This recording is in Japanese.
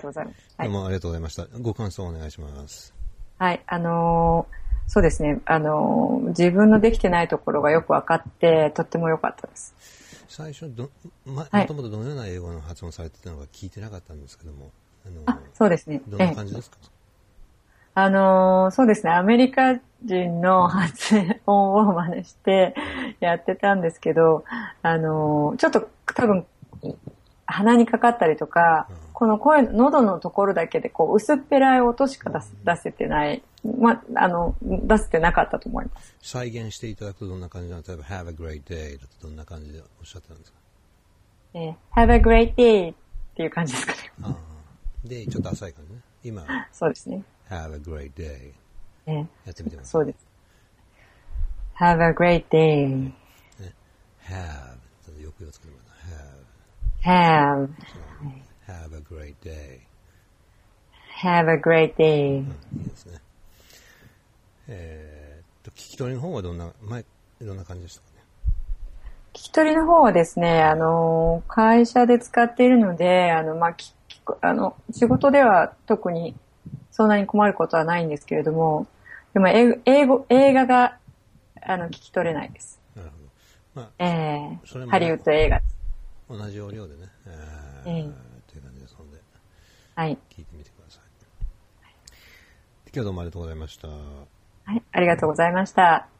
とうございます。 どうもありがとうございました。ご感想をお願いします。 はい、そうですね、自分のできてないところがよく分かって、とっても良かったです。 最初もともとどのような英語の発音されてたのか聞いてなかったんですけども、 そうですね。 どんな感じですか？ そうですね、アメリカ人の発音を真似してやってたんですけど、ちょっと多分、鼻にかかったりとか、この喉のところだけでこう薄っぺらい音しか出せてない、出せてなかったと思います。 再現していただくとどんな感じなの？例えば Have a great day だとどんな感じでおっしゃってたんですか ？Have a great day っていう感じですかね。 で、ちょっと浅い感じね。今、 そうですね。 Have a great day、やってみてください。 そうです。Have a great day、 Have よくつけてもらう。Have a great day。 Have a great day、 いいですね。聞き取りの方はどんな感じでしたかね？ 聞き取りの方はですね、会社で使っているので、仕事では特にそんなに困ることはないんですけれども、でも映画が聞き取れないです。 なるほど。それもハリウッド映画です。 同じ要領でね、という感じですので、 はい。 聞いてみてください。今日どうもありがとうございました。 はい、ありがとうございました。